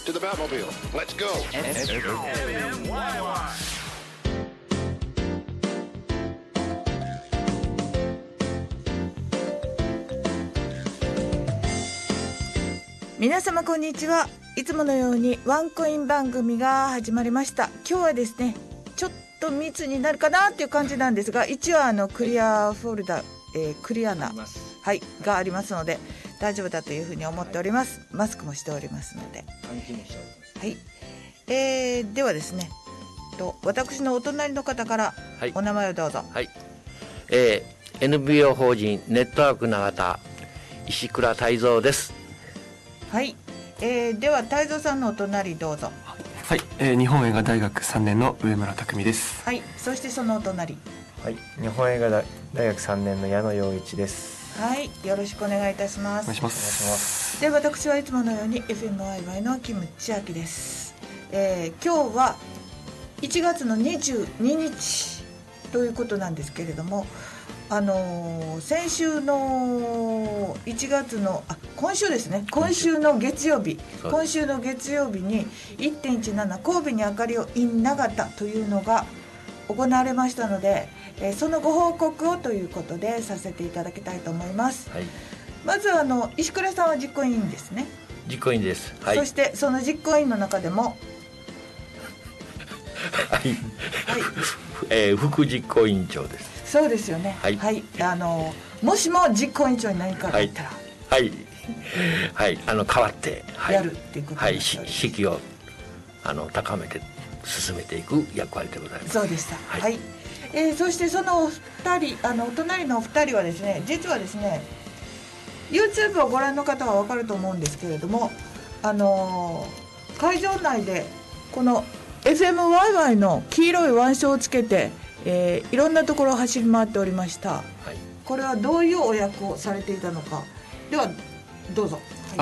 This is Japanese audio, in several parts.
to the Batmobile. Let's go. FMYY. 皆様こんにちは。いつものようにワンコイン番組が始まりました。今日はですね、ちょっと密になるかなっていう感じなんですが、一応クリアフォルダ、クリアな、はい、がありますので大丈夫だというふうに思っております。マスクもしておりますので、はい、ではですね、私のお隣の方からお名前をどうぞ。 はい、NPO 法人ネットワーク永田石倉泰造です。 はい、では泰造さんのお隣どうぞ。 はい、日本映画大学3年の上村匠です。 はい、そしてそのお隣、 はい、日本映画大学3年の矢野陽一です。 はい、よろしくお願いいたします。 お願いします。 で、私はいつものように FMYY のキムチアキです。今日は1月の22日ということなんですけれども、先週の1月の今週ですね、今週の月曜日に 1.17 神戸に明かりを in 長田というのが行われましたので、そのご報告をということでさせていただきたいと思います。はい、まず石倉さんは実行委員ですね。 実行委員です。はい、 そしてその実行委員の中でもはい、はい、副実行委員長です。 そうですよね。はい、はい、もしも実行委員長に何かがあったら、 はいはい、変わって、はい、 やるっていうことはい、士気を高めて進めていく役割でございます。 そうでした。はい、はい、そしてそのお二人、お隣のお二人はですね、実はですね YouTube をご覧の方は分かると思うんですけれども、会場内でこの FMYY の黄色い腕章をつけて、いろんなところを走り回っておりました。はい、これはどういうお役をされていたのか、ではどうぞ。はい、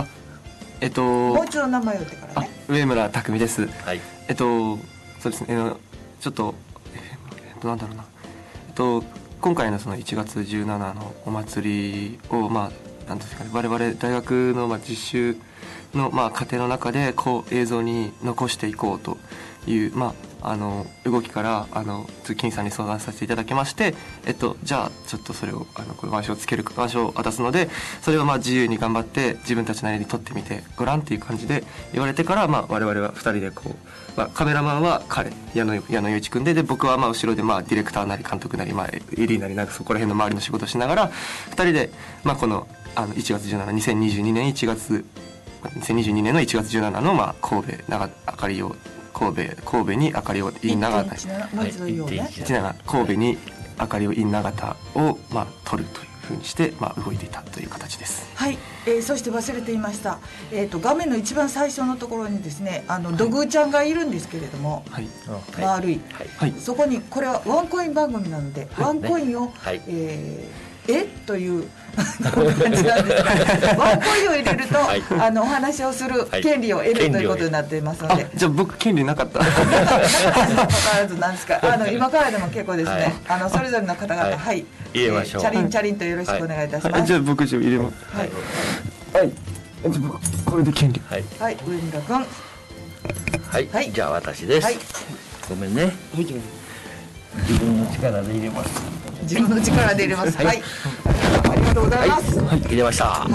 もう一度名前を言ってからね。 上村匠です。 はい、 そうですね、ちょっとなんだろうな、今回のその1月17のお祭りをなんですかね、我々大学の実習の過程の中で映像に残していこうという動きから金さんに相談させていただきまして、じゃあちょっとそれをこれ腕章をつける腕章を渡すので、それを自由に頑張って自分たちなりに撮ってみてごらんっていう感じで言われてから、我々は2人でカメラマンは矢野陽一君で、僕は後ろでディレクターなり監督なりAD なりそこら辺の周りの仕事をしながら2人でこの1月17 2022年1月2022年の1月17の神戸長明かりを神戸に明かりを in 長田、神戸に明かりを in 長田を撮るというふうにして動いていたという形です。 はい、そして忘れていました。画面の一番最初のところにですね、土偶ちゃんがいるんですけれども、はい、丸い、はい、そこにこれはワンコイン番組なので、はい、ワンコインを、はい、という感じなんですが、ワンコインを入れると、はい、お話をする権利を得るということになっていますので、 じゃあ僕権利なかったなかったらずなんですか、今からでも結構ですね、はい、それぞれの方々、はい、はい、 入れましょう。 チャリンとよろしくお願いいたします。 はい、じゃあ僕入れます。はい、はい、じゃあ僕これで権利、 はい、はい、上村君、 はい、はい、じゃあ私です。はい、ごめんね。はい、自分の力で入れます。 自分の力で入れます。はい、はい、ありがとうございます。 はい、入れました。 はい、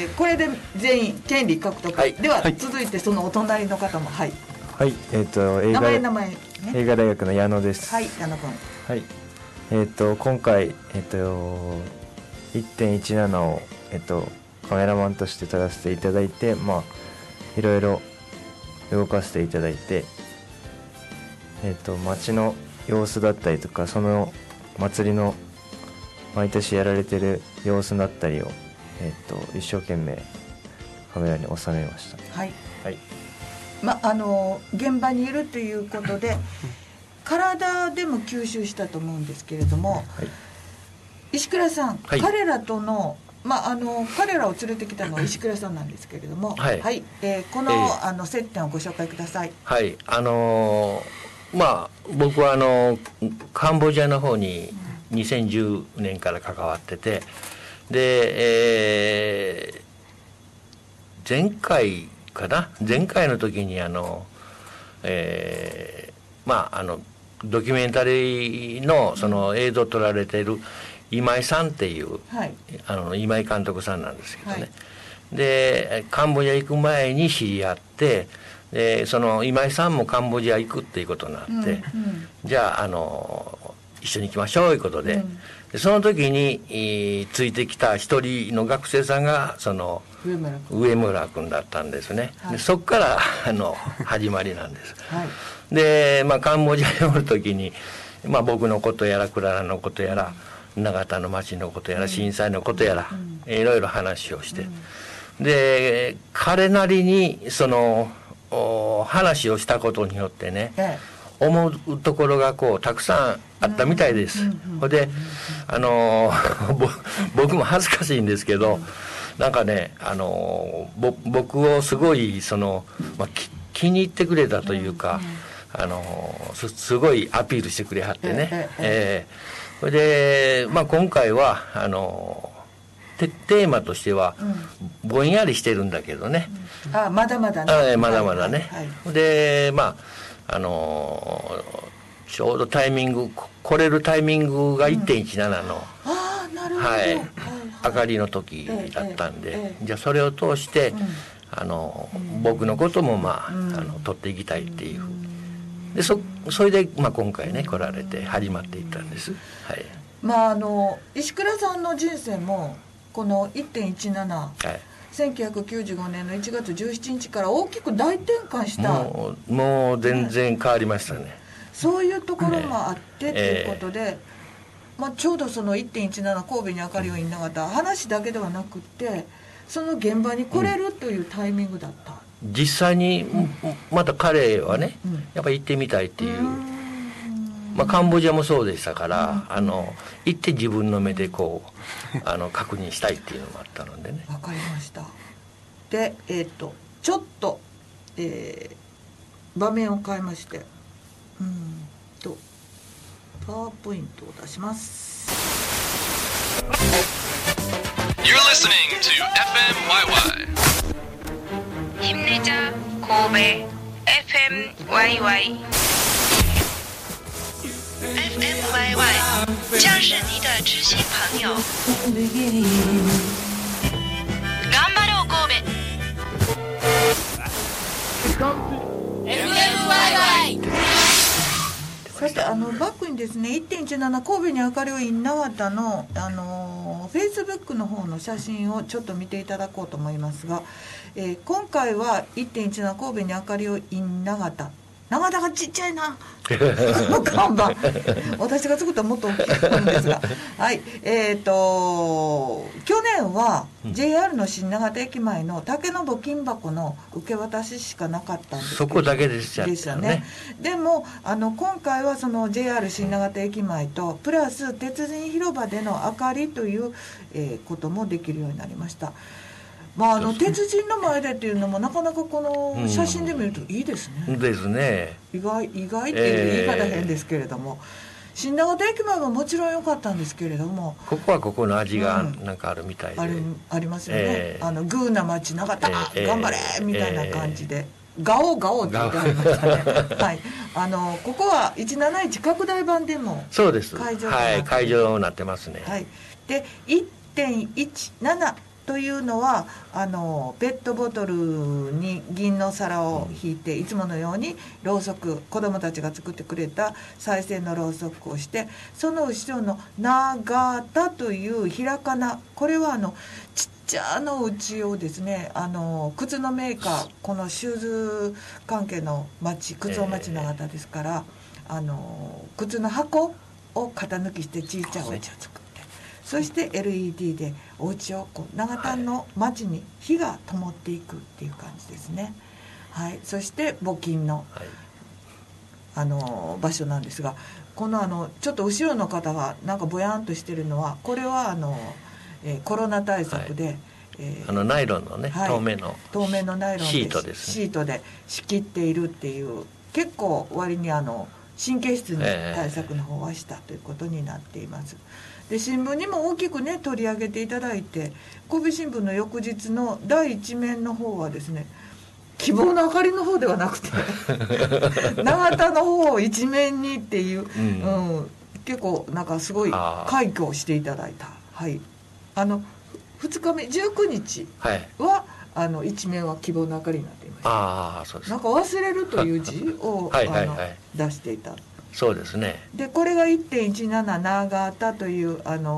これで全員権利獲得。はい、では、続いてそのお隣の方も、はい。 はい、名前、ね、映画大学の矢野です。 はい、矢野君。 はい、今回1.17 をカメラマンとして撮らせていただいて、いろいろ動かせていただいて、街の様子だったりとか、その祭りの毎年やられてる様子だったりを、一生懸命カメラに収めました。 はい、はい、現場にいるということで体でも吸収したと思うんですけれども、はい、石倉さん、はい、彼らとの彼らを連れてきたのは石倉さんなんですけれども、はい、はい、この、接点をご紹介ください。 はい、僕はカンボジアの方に2010年から関わってて、で、前回かな、前回の時にドキュメンタリーのその映像を撮られている今井さんっていう、はい、今井監督さんなんですけどね、はい、でカンボジア行く前に知り合って、でその今井さんもカンボジア行くっていうことになって、うんうん、じゃあ一緒に行きましょうということで、でその時についてきた一人の学生さんがその上村君だったんですね、はい、でそこから始まりなんです、はい、で、カンボジアにおる時に、僕のことやらクララのことやら永田の町のことやら震災のことやら、いろいろ話をして、で彼なりにその話をしたことによってね、思うところがたくさんあったみたいです。で僕も恥ずかしいんですけど、なんかね僕をすごい気に入ってくれたというか、すごいアピールしてくれはってね、それで、今回はテーマとしてはぼんやりしてるんだけどね、 まだまだね、 まだまだね、でちょうどタイミング来れるタイミングが 1.17 の、はい、明かりの時だったんで、じゃあそれを通して、僕のことも撮っていきたいっていう、でそれで今回ね来られて始まっていったんです、はい、 石倉さんの人生もこの 1.17、はい、1995年の1月17日から大きく大転換した。 もう全然変わりましたね、 そういうところもあってということで、ちょうどその 1.17 神戸に明かりを稲形、話だけではなくってその現場に来れるというタイミングだった、 実際にまた彼はね、やっぱり行ってみたいっていう、カンボジアもそうでしたから、行って自分の目で確認したいっていうのもあったのでね。 わかりました。でちょっと、場面を変えまして、パワーポイントを出します。 You're listening to FMYY 힘내자神戸 FMYY FMYY 将是你的知心朋友頑張ろう神戸 FMYY。 さてバックにですね 1.17 神戸に明かりを稲形のフェイスブックの方の写真をちょっと見ていただこうと思いますが、今回は 1.17 神戸に明かりを稲形、長田がちっちゃいな看板私が作ったらもっと大きいんですがはい、去年は JR の新長田駅前の竹の募金箱の受け渡ししかなかったんですけど、 そこだけでしたね。 でも今回はその JR 新長田駅前とプラス鉄人広場での明かりという、こともできるようになりました。鉄人の前でっていうのもなかなかこの写真で見るといいですね、 ですね。 意外っていう言い方変ですけれども、新長田駅前ももちろん良かったんですけれども、 ここはここの味がなんかあるみたいで、 ありますよね、グーな町長田、頑張れみたいな感じで、ガオガオって言ってありましたねはい、ここは171拡大版でもそうです、会場になってますね、 はい、で 1.17というのはペットボトルに銀の皿を引いて、いつものようにろうそく、子どもたちが作ってくれた再生のろうそくをして、その後ろの長田というひらがな、これはちっちゃなうちをですね、靴のメーカー、このシューズ関係の町、靴尾町長田ですから、靴の箱を型抜きしてちっちゃいお家を作る、そして LED でお家を長田の町に火が灯っていくっていう感じですね、はい、そして募金の、場所なんですが、このちょっと後ろの方がなんかぼやんとしてるのは、これはコロナ対策で、 ナイロンのね、透明のナイロンでシートですね、 シートで仕切っているっていう、結構割に神経質に対策の方はしたということになっています。で新聞にも大きくね取り上げていただいて、神戸新聞の翌日の第一面の方はですね、 希望の明かりの方ではなくて永田の方を一面にっていう、結構なんかすごい快挙をしていただいた。はい、2日目19日は、一面は希望の明かりになっていました。 そうです。 なんか忘れるという字を出していた。 そうですね。 でこれが 1.17 永田という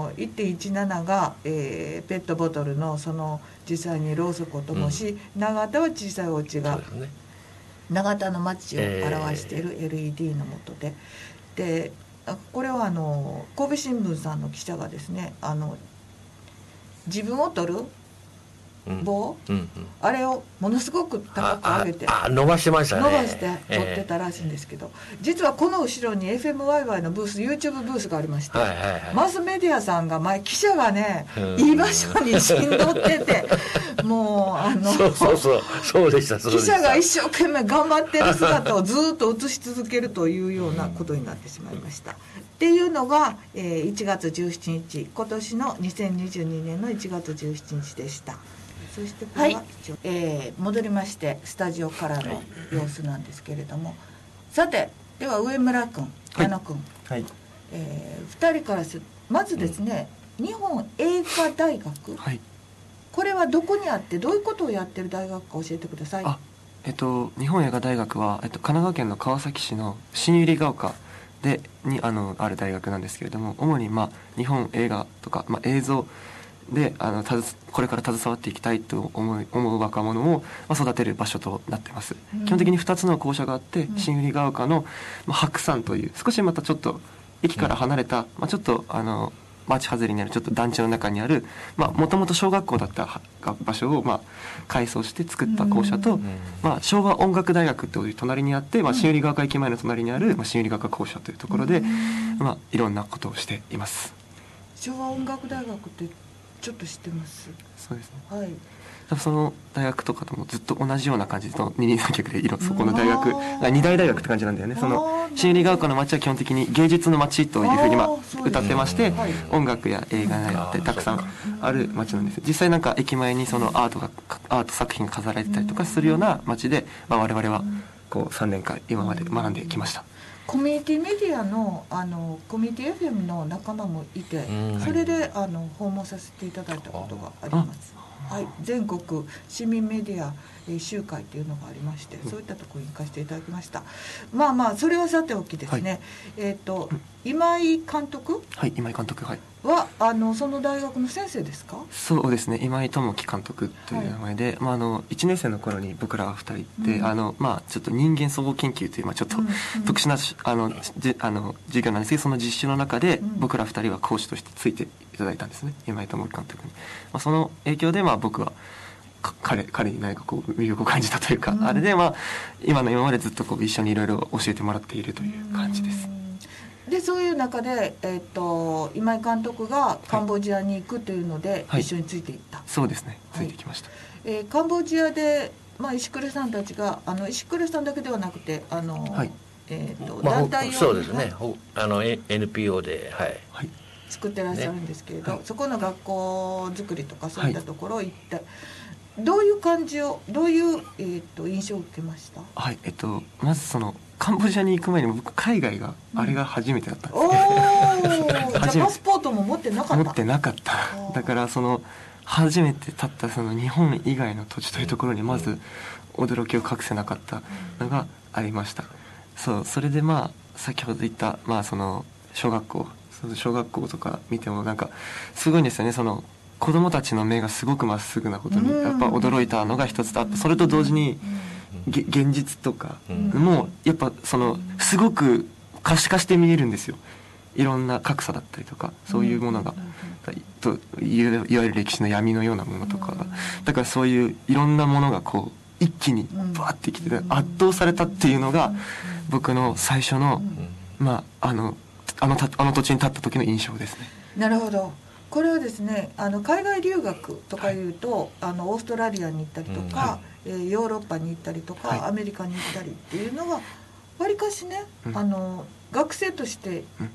1.17 が、ペットボトルのその実際にろうそくを灯し、永田は小さいお家が、永田の町を表している LED の下で、でこれは神戸新聞さんの記者がですね、自分を撮る棒、あれをものすごく高く上げて伸ばしてましたね。 伸ばして撮ってたらしいんですけど、実はこの後ろに FMYY のブース YouTube ブースがありまして、マスメディアさんが記者がね、いい場所に陣取っててもうそうでした。 記者が一生懸命頑張ってる姿をずっと映し続けるというようなことになってしまいました。っていうのが、1月17日今年の2022年の1月17日でした。そしてこれは、戻りましてスタジオからの様子なんですけれども、さてでは上村君、矢野君、2人からするまずですね、日本映画大学、これはどこにあってどういうことをやってる大学か教えてください。 日本映画大学は、神奈川県の川崎市の新百合ヶ丘にある大学なんですけれども、主に日本映画とか、映像でこれから携わっていきたいと思う若者を育てる場所となっています。基本的に2つの校舎があって、新百合ヶ丘の白山という少しまたちょっと駅から離れた、ちょっと町外れにあるちょっと団地の中にあるもともと小学校だった場所を改装して作った校舎と、昭和音楽大学という隣にあって、新百合ヶ丘駅前の隣にある新百合ヶ丘校舎というところで、いろんなことをしています。 昭和音楽大学ってちょっと知ってます。 そうですね。 はい。 その大学とかともずっと同じような感じで二人三脚でそこの大学二大大学って感じなんだよね。その新百合ヶ丘の街は基本的に芸術の街というふうに歌ってまして、音楽や映画やってたくさんある街なんです。実際なんか駅前にそのアート作品が飾られてたりとかするような街で、我々はこう3年間今まで学んできました。 コミュニティメディアのコミュニティ FM の仲間もいて、それで訪問させていただいたことがあります。はい、全国市民メディア集会というのがありまして、そういったところに行かせていただきました。それはさておきですね、今井監督、 今井監督はその大学の先生ですか？ そうですね、今井智樹監督という名前で、1年生の頃に僕らは2人で、ちょっと人間総合研究という、ちょっと特殊な授業なんですけど、その実習の中で僕ら2人は講師としてついていただいたんですね、今井智樹監督に。その影響で僕は彼に何かこう魅力を感じたというか、あれで今までずっと一緒にいろいろ教えてもらっているという感じです。 でそういう中で、今井監督がカンボジアに行くというので、一緒についていった。 そうですね、ついてきました。 カンボジアで、石倉さんたちが石倉さんだけではなくて団体を、 そうですね、NPO で、 作ってらっしゃるんですけれど、そこの学校作りとかそういったところを行って、どういう感じをどういう、印象を受けました？ まずそのカンボジアに行く前に僕海外があれが初めてだったんですね。 じゃあパスポートも持ってなかった？ 持ってなかった。だからその初めて立ったその日本以外の土地というところにまず驚きを隠せなかったのがありました。それで先ほど言ったその小学校とか見てもなんかすごいんですよね。その子供たちの目がすごくまっすぐなことにやっぱ驚いたのが一つとあって、それと同時に現実とかもやっぱそのすごく可視化して見えるんですよ。いろんな格差だったりとかそういうものがといわゆる歴史の闇のようなものとかが、だからそういういろんなものがこう一気にバーってきて圧倒されたっていうのが僕の最初のあの土地に立った時の印象ですね。 なるほど。これはですね、海外留学とかいうと、オーストラリアに行ったりとか、ヨーロッパに行ったりとか、アメリカに行ったりっていうのがわりかしね、学生として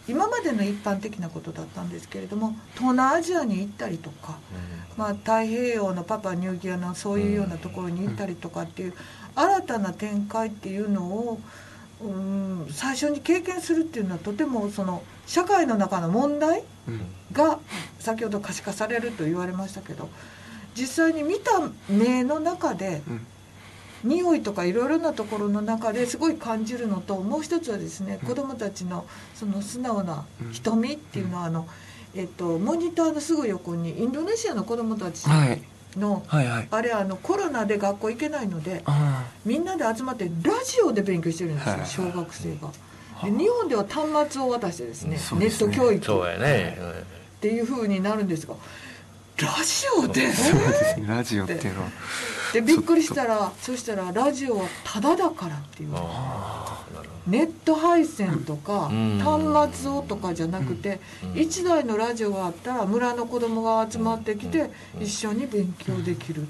今までの一般的なことだったんですけれども、東南アジアに行ったりとか、太平洋のパパニューギニアのそういうようなところに行ったりとかっていう新たな展開っていうのを、最初に経験するっていうのはとてもその社会の中の問題が先ほど可視化されると言われましたけど、実際に見た目の中で、匂いとかいろいろなところの中ですごい感じるのと、もう一つはですね、子どもたちのその素直な瞳っていうのはモニターのすぐ横にインドネシアの子どもたちの、あれコロナで学校行けないのでみんなで集まってラジオで勉強してるんですよ、小学生が。で日本では端末を渡してですね、ネット教育っていう風になるんですが、ラジオでそうですね、ラジオっていうのはでびっくりしたら、そしたらラジオはタダだからっていう、ネット配線とか端末をとかじゃなくて、1台のラジオがあったら村の子供が集まってきて一緒に勉強できるって、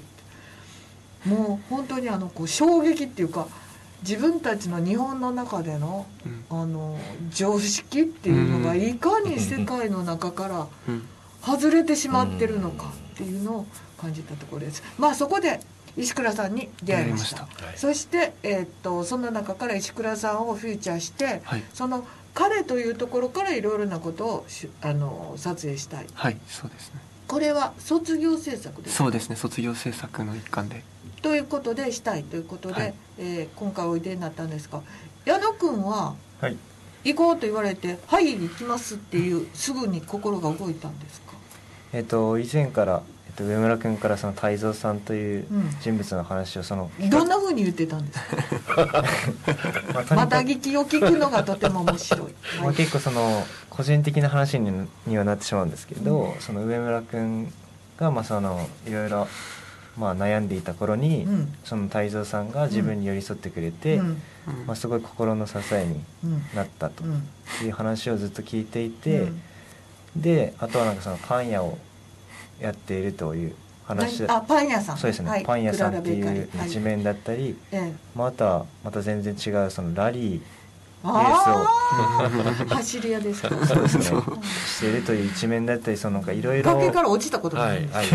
もう本当にこう衝撃っていうか、自分たちの日本の中での、常識っていうのがいかに世界の中から外れてしまってるのかっていうのを感じたところです。そこで石倉さんに出会いました。そして、その中から石倉さんをフィーチャーして、その彼というところからいろいろなことを撮影したい。 そうですね。 これは卒業制作ですか？ そうですね、卒業制作の一環でということでしたいということで、今回おいでになったんですが、矢野くんは、行こうと言われてはい行きますっていうすぐに心が動いたんですか？ 以前から、上村君からその泰造さんという人物の話をどんな風に言ってたんですか？また聞きを聞くのがとても面白い。 結構個人的な話にはなってしまうんですけど、その上村君がいろいろ悩んでいた頃に、その泰造さんが自分に寄り添ってくれて、すごい心の支えになったという話をずっと聞いていて、であとはパン屋をやっているという話で、 パン屋さん、 そうですね、パン屋さんっていう一面だったり、あとはまた全然違うラリーレースを走り屋ですか？ そうですね、しているという一面だったり、いろいろ崖から落ちたことがあるんです。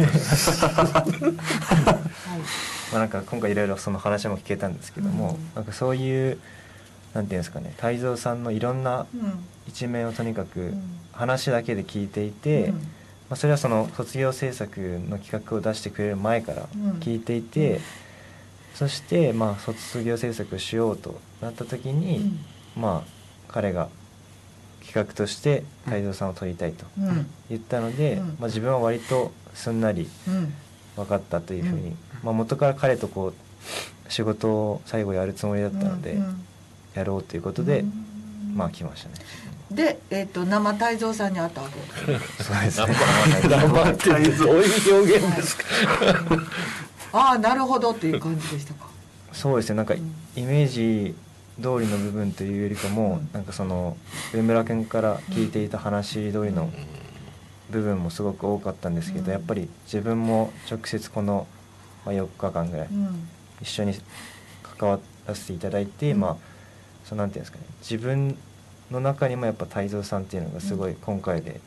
今回いろいろその話も聞けたんですけども、そういうなんていうんですかね、泰造さんのいろんな一面をとにかく話だけで聞いていて、それはその卒業制作の企画を出してくれる前から聞いていて、そして卒業制作をしようとなった時に、彼が企画として泰造さんを撮りたいと言ったので、自分は割とすんなり分かったというふうに、元から彼と仕事を最後やるつもりだったので、やろうということで来ましたね。 で、生泰造さんに会ったわけです。 そうですね。 生泰造、どういう表現ですか？ なるほどっていう感じでしたか？ そうですね、イメージ通りの部分というよりかも、上村君から聞いていた話通りの部分もすごく多かったんですけど、やっぱり自分も直接この4日間ぐらい一緒に関わらせていただいて、なんていうんですかね、自分の中にもやっぱ泰造さんっていうのがすごい今回で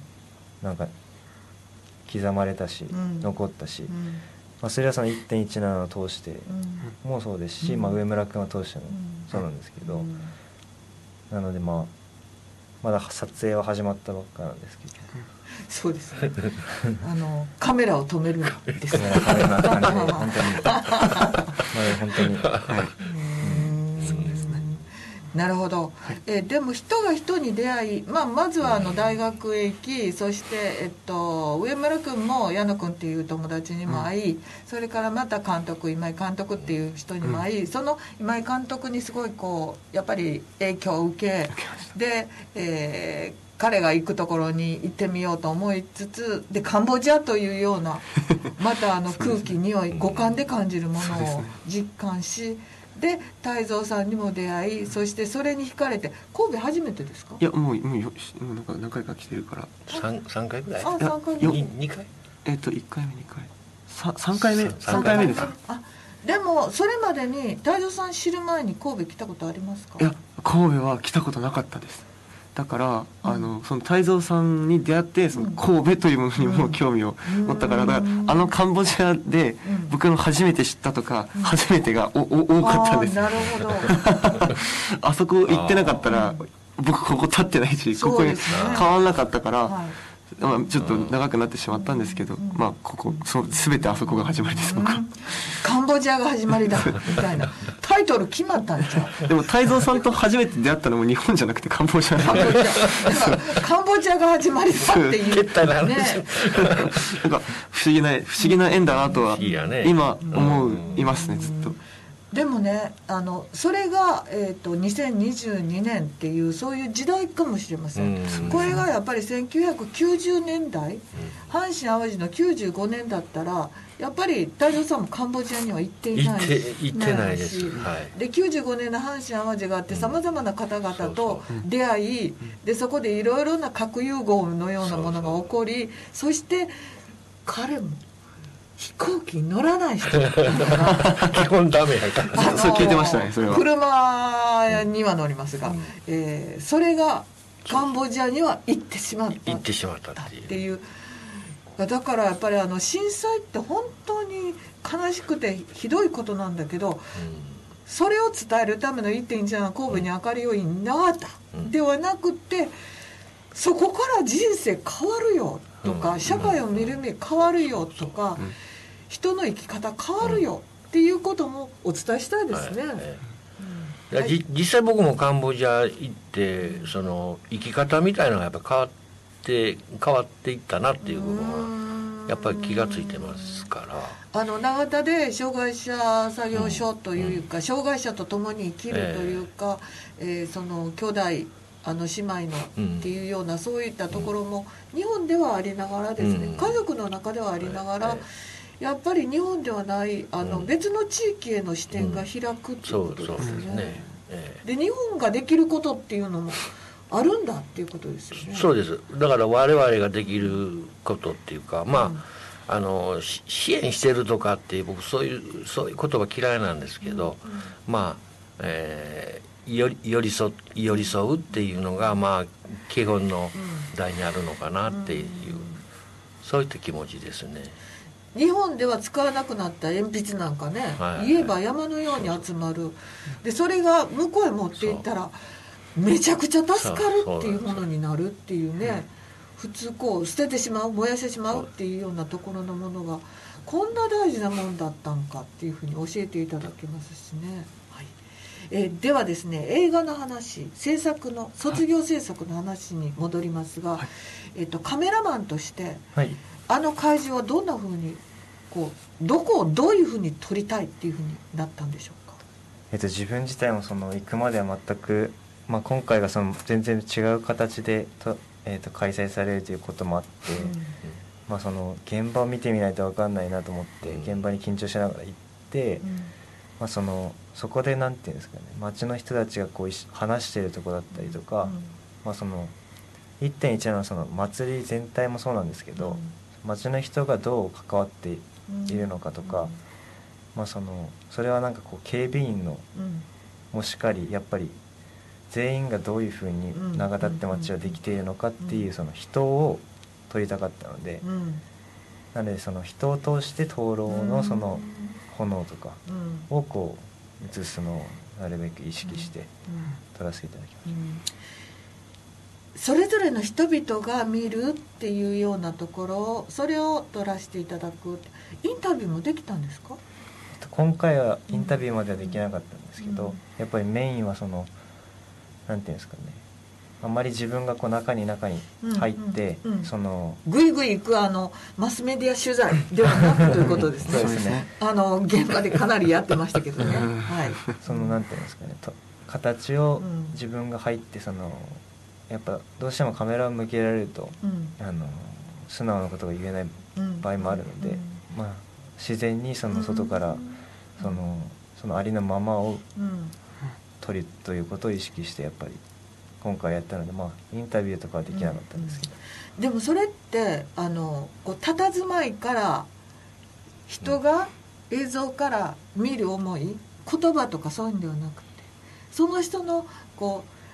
刻まれたし、残ったし、それはその 1.17 を通してもそうですし、上村君を通してもそうなんですけど、なのでまだ撮影は始まったばっかなんですけど、 そうですね。カメラを止めるんですね。 カメラの感じで本当にそうですね。なるほど。でも人が人に出会い、まずは大学へ行き、そして上村君も矢野君っていう友達にも会い、それからまた今井監督っていう人にも会い、その今井監督にすごいやっぱり影響を受けで、彼が行くところに行ってみようと思いつつで、カンボジアというようなまた空気匂い五感で感じるものを実感し、で泰造さんにも出会い、そしてそれに惹かれて。神戸初めてですか？ いやもう何回か来てるから。 3回ぐらい ？3回 2回 1回目2回3回目です。 でもそれまでに泰造さん知る前に神戸来たことありますか？ いや神戸は来たことなかったです。 だからその泰造さんに出会ってその神戸というものにも興味を持ったから、だからカンボジアで僕の初めて知ったとか、初めてが多かったんです。 なるほどあそこ行ってなかったら僕ここ立ってないし、ここに変わらなかったから、ちょっと長くなってしまったんですけど、ここ全てあそこが始まりです。僕はカンボジアが始まりだみたいなタイトル決まったんじゃん。 でも泰造さんと初めて出会ったのも日本じゃなくてカンボジアなんで、 カンボジアが始まりだっていう決体なね、 なんか不思議な縁だなとは今いますね、ずっと。 でもねそれが、2022年っていうそういう時代かもしれません。これがやっぱり1990年代、阪神・淡路の95年だったらやっぱり泰造さんもカンボジアには行っていない行ってないです、 で95年の阪神・淡路があってさまざまな方々と出会い、でそこでいろいろな核融合のようなものが起こり、そして彼も飛行機に乗らない人だったから基本ダメやからそれ聞いてましたね。それは車には乗りますが、それがカンボジアには行ってしまったっていう。だからやっぱり震災って本当に悲しくてひどいことなんだけど、それを伝えるための 1.1 の神戸に明かりをいなかった、ではなくて、そこから人生変わるよとか、社会を見る目変わるよとか、人の生き方変わるよっていうこともお伝えしたいですね。 実際僕もカンボジア行ってその生き方みたいなのがやっぱ変わっていったなっていう部分はやっぱり気がついてますから、 永田で障害者作業所というか、障害者と共に生きるというか、その兄弟姉妹のっていうような、そういったところも日本ではありながらですね、家族の中ではありながら、やっぱり日本ではない別の地域への視点が開くっていうことですね。で日本ができることっていうのもあるんだっていうことですよね。 そうです。だから我々ができることっていうか、支援してるとかって僕そういう言葉嫌いなんですけど、寄り添うっていうのが基本の題にあるのかなっていう、そういった気持ちですね。 日本では使わなくなった鉛筆なんかね、言えば山のように集まる。でそれが向こうへ持っていったらめちゃくちゃ助かるっていうものになるっていうね、普通捨ててしまう、燃やしてしまうっていうようなところのものがこんな大事なもんだったんかっていうふうに教えていただけますしね。ではですね、映画の話、卒業制作の話に戻りますが、カメラマンとして、会場はどんなふうにどこをどういうふうに撮りたいっていうふうになったんでしょうか。 自分自体も行くまでは全く、今回が全然違う形で開催されるということもあって、現場を見てみないと分かんないなと思って現場に緊張しながら行って、そこでなんていうんですかね、街の人たちが話しているところだったりとか、1.1 のその祭り全体もそうなんですけど、街の人がどう関わっているのかとか、それは警備員のもしかり、やっぱり全員がどういうふうに永田って街はできているのかっていうその人を撮りたかったので、なのでその人を通して灯籠のその炎とかを映すのをなるべく意識して撮らせていただきました。 それぞれの人々が見るっていうようなところ、それを撮らせていただく。インタビューもできたんですか？ 今回はインタビューまではできなかったんですけど、やっぱりメインはなんていうんですかね、あんまり自分が中に入って、 ぐいぐい行くマスメディア取材ではなくということですね。そうですね。現場でかなりやってましたけどね。 なんていうんですかね、形を自分が入ってやっぱどうしてもカメラを向けられると、素直なことが言えない場合もあるので、自然に外からそのありのままを撮るということを意識してやっぱり今回やったので、インタビューとかはできなかったんですけど、 でもそれって佇まいから人が映像から見る思い、言葉とかそういうんではなくて、その人の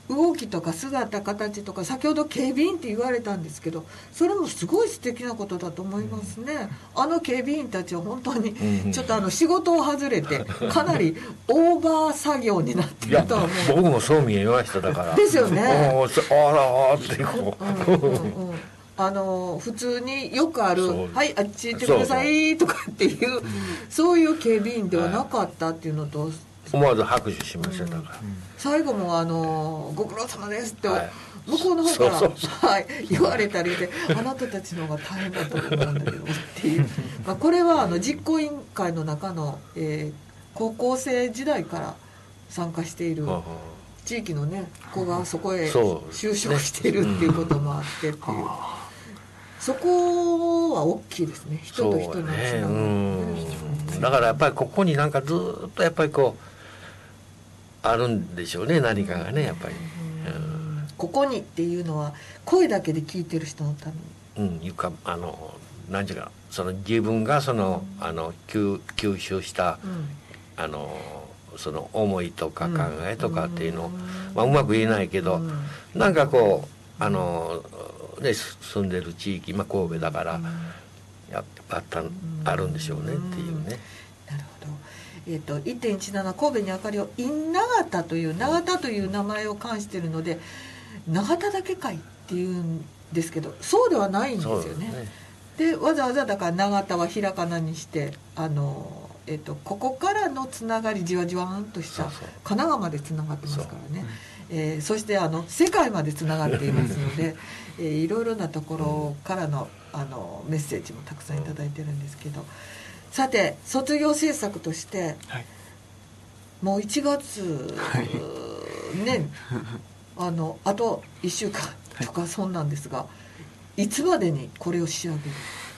動きとか姿形とか、先ほど警備員って言われたんですけど、それもすごい素敵なことだと思いますね。警備員たちは本当にちょっと仕事を外れてかなりオーバー作業になっているとは思う。 僕もそう見えましただからですよね。 あらってこう、 普通によくある「はいあっち行ってください」とかっていうそういう警備員ではなかったっていうのと、 思わず拍手しましただから、 最後もご苦労様ですって、向こうの方から言われたりで、あなたたちの方が大変だと思うんだけどっていうこれは実行委員会の中の、高校生時代から参加している地域のね子がそこへ就職しているっていうこともあってっていう、そこは大きいですね、人と人のつながり。 だからやっぱりここになんかずっとやっぱりこうあるんでしょうね、何かがねやっぱり、 ここにっていうのは声だけで聞いてる人のために、 いうか何ていうか、その自分がその、吸収した、その思いとか考えとかっていうのを、うまく言えないけど、なんかこう住んでる地域、神戸だから、やっぱあるんでしょうねっていうね。 なるほど。1.17 神戸に明かりを in 長田という名前を冠しているので、長田だけかいっていうんですけど、そうではないんですよね。でわざわざだから長田はひらかなにしてここからのつながり、じわじわんとした神奈川までつながってますからね。そして世界までつながっていますのでいろいろなところからのメッセージもたくさんいただいてるんですけど、さて卒業制作として、もう1月、ねあと1週間とかそんなんですが、いつまでにこれを仕上げる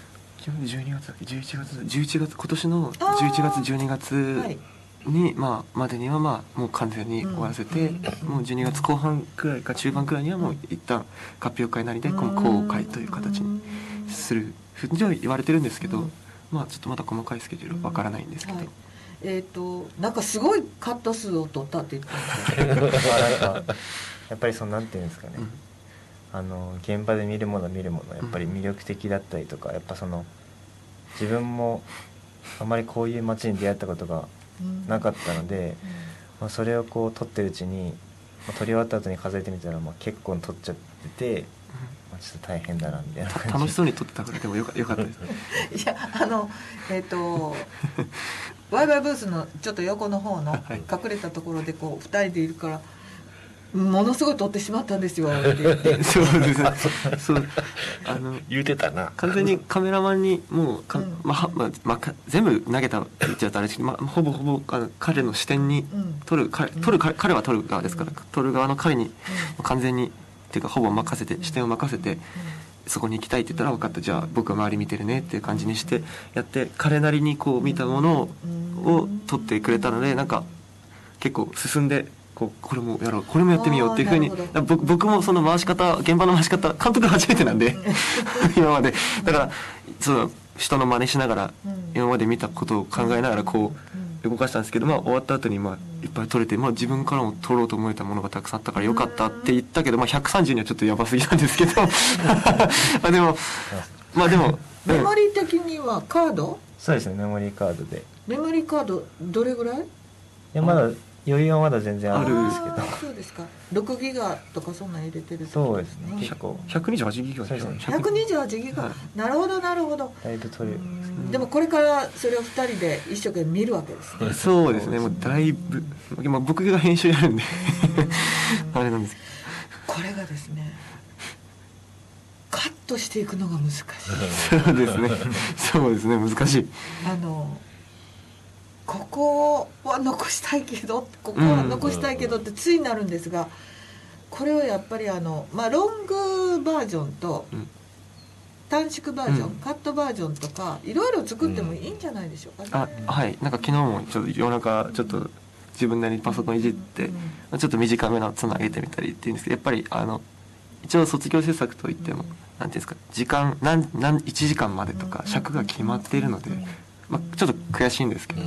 ？12月だっけ、11月今年の11月12月に、までにはもう完全に終わらせて、もう12月後半くらいか中盤くらいにはもう一旦発表会なりでこの公開という形にするふうには言われてるんですけど、ちょっとまだ細かいスケジュールわからないんですけど、 なんかすごいカット数を取ったって言ってましたやっぱりなんていうんですかね、現場で見るものやっぱり魅力的だったりとか、やっぱ自分もあまりこういう街に出会ったことがなかったので、それをこう撮ってるうちに、撮り終わった後に数えてみたら結構撮っちゃってて、ちょっと大変だなみたいな感じ。 楽しそうに撮ってたからでもよかったですね。 いやワイワイブースのちょっと横の方の隠れたところでこう2人でいるから、ものすごい撮ってしまったんですよって言ってそうですね。そう言うてたな。 完全にカメラマンにもう全部投げたって言っちゃうとあれですけど、ほぼ彼の視点に彼は撮る側ですから、撮る側の彼に完全にっていうかほぼ任せて、視点を任せて、そこに行きたいって言ったら分かった、じゃあ僕は周り見てるねっていう感じにしてやって、彼なりにこう見たものを撮ってくれたので、なんか結構進んでこれもやろう、これもやってみようっていうふうに、僕もその回し方、現場の回し方、監督初めてなんで今までだからその人の真似しながら、今まで見たことを考えながらこう動かしたんですけど、終わった後にいっぱい撮れて、自分からも撮ろうと思えたものがたくさんあったからよかったって言ったけど、130にはちょっとやばすぎなんですけどでもメモリー的にはカード？ そうですね、メモリーカードで。 メモリーカードどれぐらい？ いやまだ余裕はまだ全然あるんですけど。 そうですか。6ギガとかそんなん入れてる。 そうですね。結構 128ギガですね。 128ギガ。なるほど。 だいぶ取れる。 でもこれからそれを2人で一生懸命見るわけですね。 そうですね。もうだいぶ僕が編集やるんであれなんですけど。これがですね、カットしていくのが難しい。 そうですね。難しい。 ここは残したいけど、ここは残したいけどってついなるんですが、これはやっぱりロングバージョンと短縮バージョン、カットバージョンとかいろいろ作ってもいいんじゃないでしょうかね。 はい。なんか昨日もちょっと夜中ちょっと自分なりにパソコンいじって、ちょっと短めのつなげてみたりっていうんですけど、やっぱり一応卒業制作といっても、なんていうんですか、時間1時間までとか尺が決まっているので、ちょっと悔しいんですけど、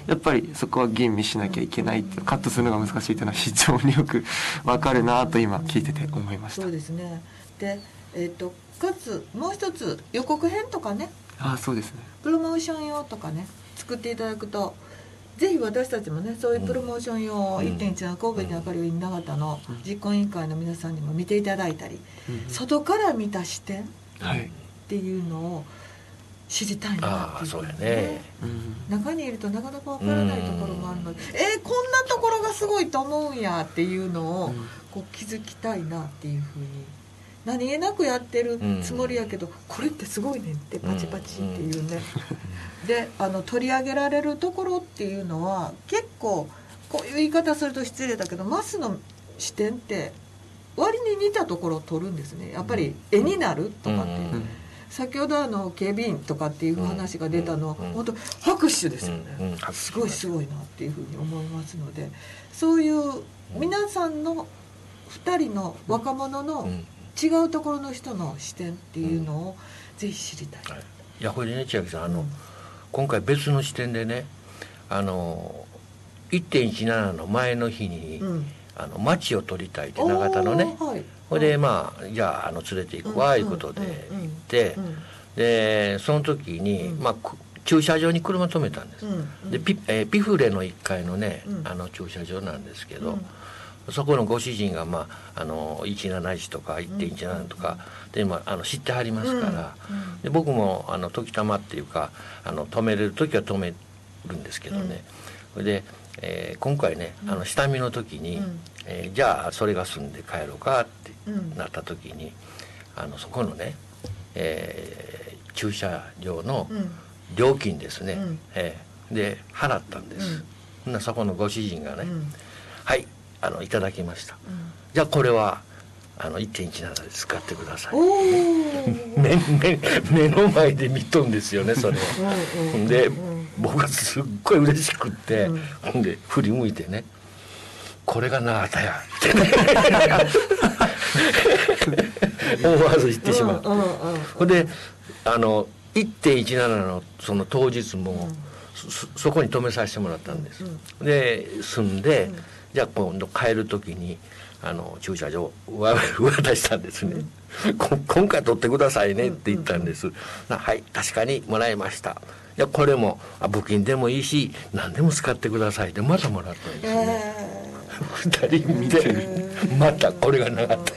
やっぱりそこは吟味しなきゃいけないって、カットするのが難しいというのは非常によく分かるなと今聞いてて思いました。 そうですね。で、かつもう一つ予告編とかね、 そうですね、 プロモーション用とかね作っていただくと、ぜひ私たちもねそういうプロモーション用を 1.1 の神戸に明かりを稲形の実行委員会の皆さんにも見ていただいたり、外から見た視点っていうのを知りたいなっていう、 そうやね、 中にいるとなかなかわからないところもあるので、こんなところがすごいと思うんやっていうのをこう気づきたいなっていうふうに、何気なくやってるつもりやけど、これってすごいねってパチパチっていうね、で取り上げられるところっていうのは結構こういう言い方すると失礼だけど、マスの視点って割に似たところを取るんですね。やっぱり絵になるとかって、先ほど警備員とかっていう話が出たのは本当拍手ですよね、すごいすごいなっていうふうに思いますので、そういう皆さんの2人の若者の違うところの人の視点っていうのをぜひ知りたい。 いやこれね、千秋さん今回別の視点でね、1.17 の前の日に、町を取りたいって長田のね、それでじゃあ連れて行くわいうことで行って、でその時に、駐車場に車止めたんです、でピフレの1階のね、駐車場なんですけど、そこのご主人が、171とか 1.17 とかで、知ってはりますから、で僕も時たまっていうか止めれる時は止めるんですけどね、で、今回ね下見の時に、じゃあそれが済んで帰ろうかってなった時に、そこのね、駐車場の料金ですね、で払ったんです、そこのご主人がね、はいいただきました、じゃあこれは1.17 で使ってください目の前で見とんですよねそれをで僕はすっごい嬉しくって、で振り向いてね、これが長田やってね思わず言ってしまう。ほんで1.17 のその当日も、そこに止めさせてもらったんです、で住んで、じゃあ今度帰る時に駐車場渡したんですね今回取ってくださいねって言ったんです、はい、確かにもらいました、いやこれも募金でもいいし何でも使ってくださいでまたもらったんですね、2人見てまたこれがなかった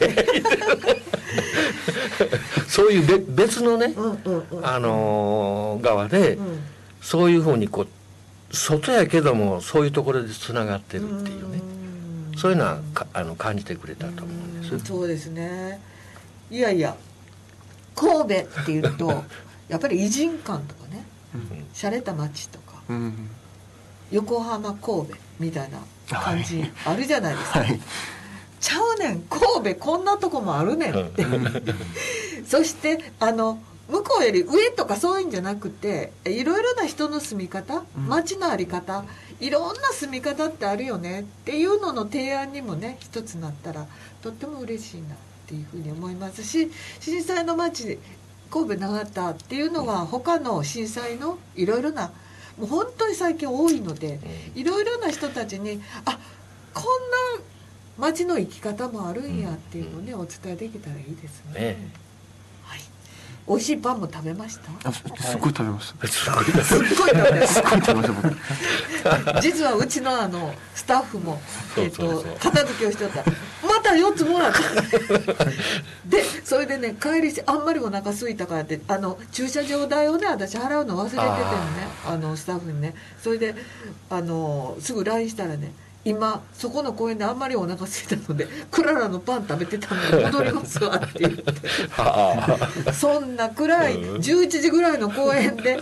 そういう別のね、側で、そういうふうにこう外やけどもそういうところでつながってるっていうね、そういうのは感じてくれたと思うんです。 そうですね。いやいや神戸っていうとやっぱり異人館とかね、洒落た街とか、横浜神戸みたいな感じあるじゃないですか、ちゃうねん神戸こんなとこもあるねんってそして向こうより上とかそういうんじゃなくて、いろいろな人の住み方、街の在り方、いろんな住み方ってあるよねっていうのの提案にもね一つなったらとっても嬉しいなっていうふうに思いますし、震災の街神戸長田っていうのが他の震災のいろいろなもう本当に最近多いので、いろいろな人たちにこんな街の生き方もあるんやっていうのをねお伝えできたらいいですね。美味しいパンも食べました？ すごい食べました。 すっごい食べました実はうちのスタッフも片付けをしておったらまた4つもらったでそれでね帰りしてあんまりお腹空いたからって駐車場代をね私払うの忘れててねスタッフにね、それですぐ LINE したらね、今そこの公園であんまりお腹空いたのでクララのパン食べてたので戻りますわって言ってそんな暗い11時ぐらいの公園で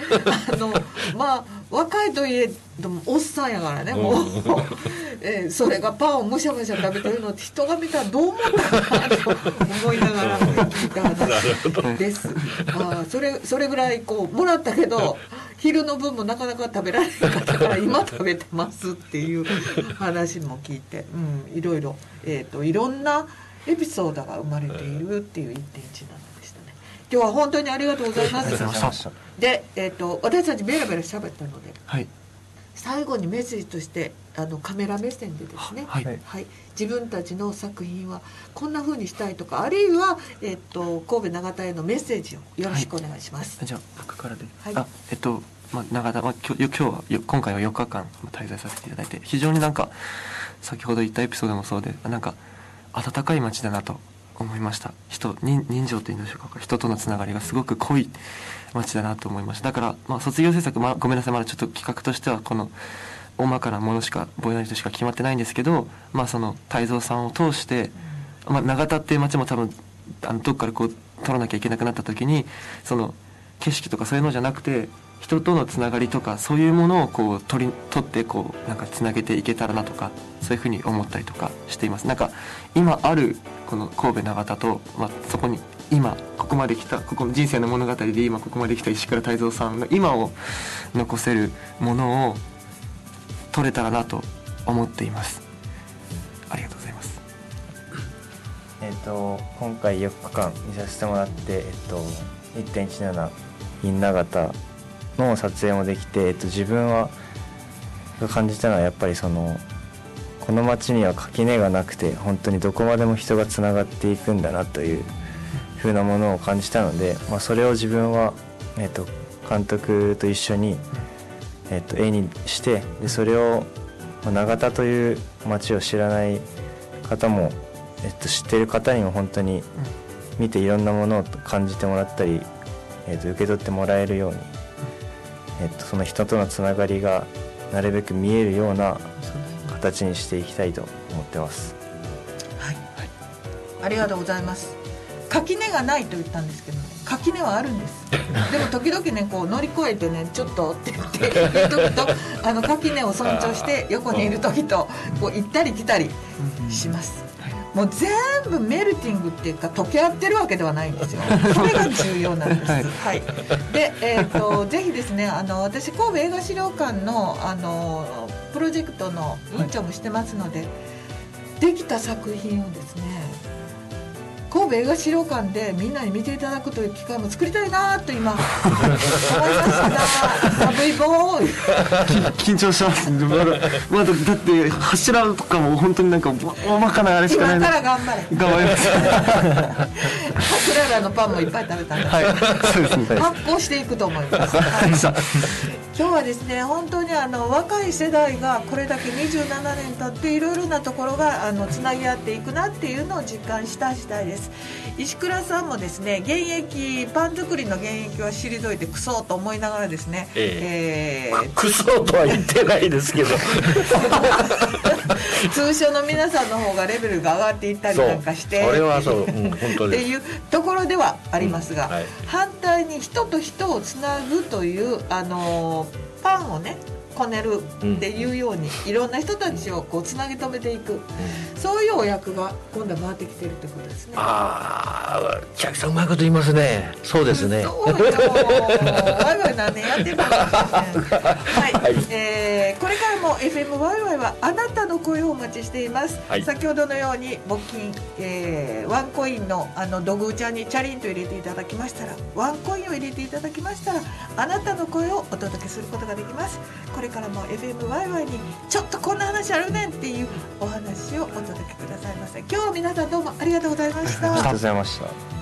若いといえどもおっさんやからねもう、それがパンをむしゃむしゃ食べてるのって人が見たらどう思ったかなと思いながら聞いた話です。それぐらいもらったけど昼の分もなかなか食べられなかったから今食べてますっていう話も聞いて、いろいろ、いろんなエピソードが生まれているっていう 1.17 でしたね。今日は本当にありがとうございます。で、私たちベラベラ喋ったので、 最後にメッセージとしてカメラ目線でですね、 はいはい、自分たちの作品はこんな風にしたいとか、あるいは、神戸長田へのメッセージをよろしくお願いします。 じゃあ僕からで、 はい、 長田、今回は4日間滞在させていただいて、非常になんか先ほど言ったエピソードもそうで、なんか温かい街だなと思いました。人情というんでしょうか、人とのつながりがすごく濃い街だなと思いました。だから、卒業制作、ごめんなさい、まだちょっと企画としてはこの大まかなものしか、ぼんやりとしか決まってないんですけど、その泰造さんを通して、長田っていう街も多分どっからこう撮らなきゃいけなくなった時に、その景色とかそういうのじゃなくて、人とのつながりとかそういうものをこう取ってこうなんかつなげていけたらなとか、そういうふうに思ったりとかしています。なんか今あるこの神戸長田と、そこに今ここまで来た、ここ人生の物語で今ここまで来た石倉泰造さんの今を残せるものを撮れたらなと思っています。ありがとうございます。 今回4日間見させてもらって、1.17 in 長田の撮影もできて、自分は感じたのはやっぱりこの街には垣根がなくて、本当にどこまでも人がつながっていくんだなという風なものを感じたので、それを自分は、監督と一緒に、絵にして、でそれを長田という街を知らない方も、知っている方にも本当に見ていろんなものを感じてもらったり、受け取ってもらえるように、その人とのつながりがなるべく見えるような形にしていきたいと思ってます。 はい、ありがとうございます。垣根がないと言ったんですけど、垣根はあるんです。でも時々ね、こう乗り越えてね、ちょっとって言って言う時と垣根を尊重して横にいる時とこう行ったり来たりします。もう全部メルティングっていうか溶け合ってるわけではないんですよ。これが重要なんです。はい。で、ぜひですね、私神戸映画資料館のプロジェクトの委員長もしてますので、できた作品をですね、神戸映画資料館でみんなに見ていただくという機会も作りたいなと今思いました。寒いボーイ緊張します。まだだって柱とかも本当になんか大まかなあれしかない。 今から頑張れ。 頑張ります。 桜らのパンもいっぱい食べたんです。 はい、そうですね。 発酵していくと思います。今日はですね、本当に若い世代がこれだけ27年経っていろいろなところがつなぎ合っていくなっていうのを実感した次第です。石倉さんもですね、現役パン作りの現役は退いてクソと思いながらですね、 クソとは言ってないですけど通称の皆さんの方がレベルが上がっていったりなんかしてそれはそう、本当ですっていうところではありますが、 はい、 反対に人と人をつなぐというパンをねこねるっていうように、いろんな人たちをこうつなぎ止めていく、そういうお役が今度は回ってきてるってことですね。 千秋さんうまいこと言いますね。そうですね。 そうよワイワイ何年やってるのかはい、これからも FM ワイワイはあなたの声をお待ちしています、はい、先ほどのように募金、ワンコインの土偶ちゃんにチャリンと入れていただきましたら、ワンコインを入れていただきましたら、あなたの声をお届けすることができます。これからも FM ワイワイにちょっとこんな話あるねんっていうお話をお届けくださいませ。今日は皆さんどうもありがとうございました。 ありがとうございました。